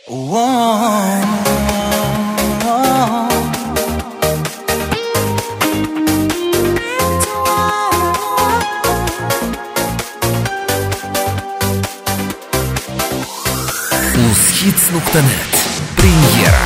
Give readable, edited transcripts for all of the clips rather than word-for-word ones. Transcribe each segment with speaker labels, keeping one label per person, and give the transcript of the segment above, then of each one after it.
Speaker 1: Uzhits.net Premyera.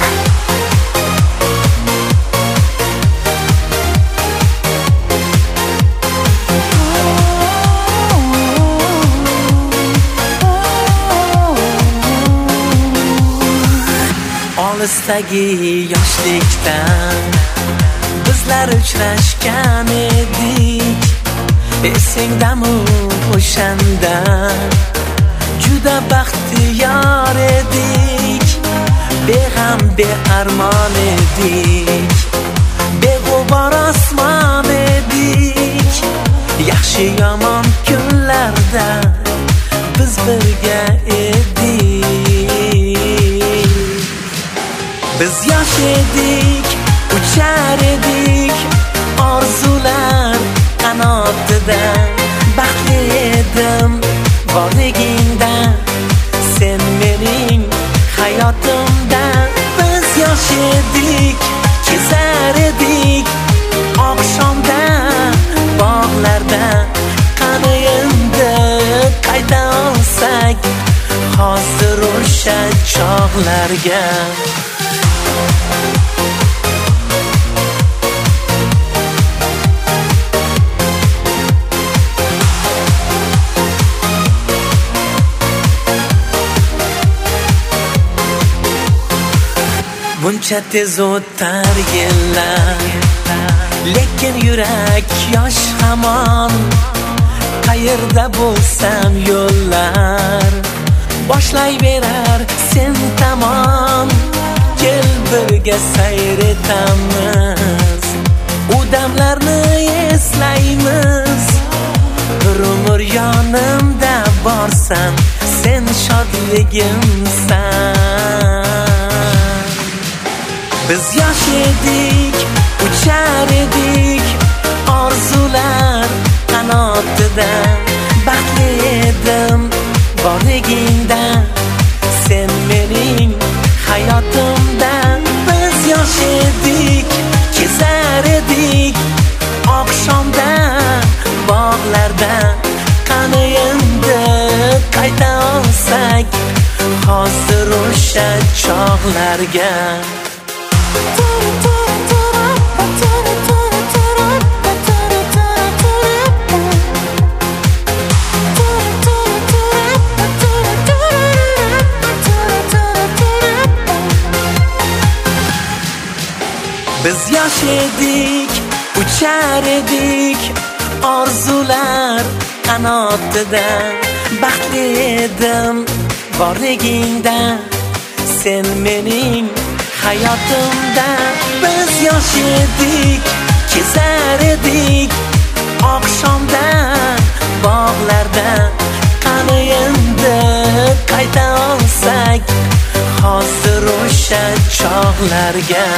Speaker 2: Olisdagi yoshlikdan bizlar uchrashgan edik. Esingdami o'shanda juda baxtiyor edik. Beg'am bearmon edik, beg'ubor osmon edik. Yaxshi yomon kunlarda biz birga edik. Biz yosh edik, uchar edik, orzular qanotida. Baxtli edim borligingda, sen mening hayotimda. Biz yosh edik, kezar edik oqshomda, bog'larda. Qani endi qayta olsak hozir o'sha chog'larga. Buncha tez o'tar yillar, lekin yurak yosh hamon. Qayerda bo'lsam yo'llar boshlayverar sen tomon. Kel birga sayr etamiz, u damlarni eslaymiz. Bir umr yonimda borsan, sen shodligimsan. Biz yosh edik, uchar edik, orzular qanotida. Baxtli edim borligingda, sen mening hayotimda. Biz yosh edik, kezar edik oqshomda, bog'larda. Qani endi qayta olsak hozir o'sha chog'larga. Biz yosh edik, uchar edik, orzular qanotida. Baxtli edim borligingda, sen mening hayotimda. Biz yosh edik, kezar edik oqshomda, bog'larda. Qani endi qayta olsak hozir o'sha chog'larga.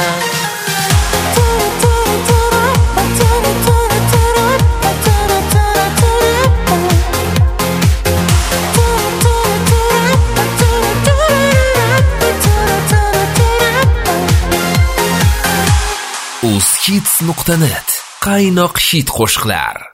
Speaker 1: Uzhits.net Qaynoq hit qo'shiqlar.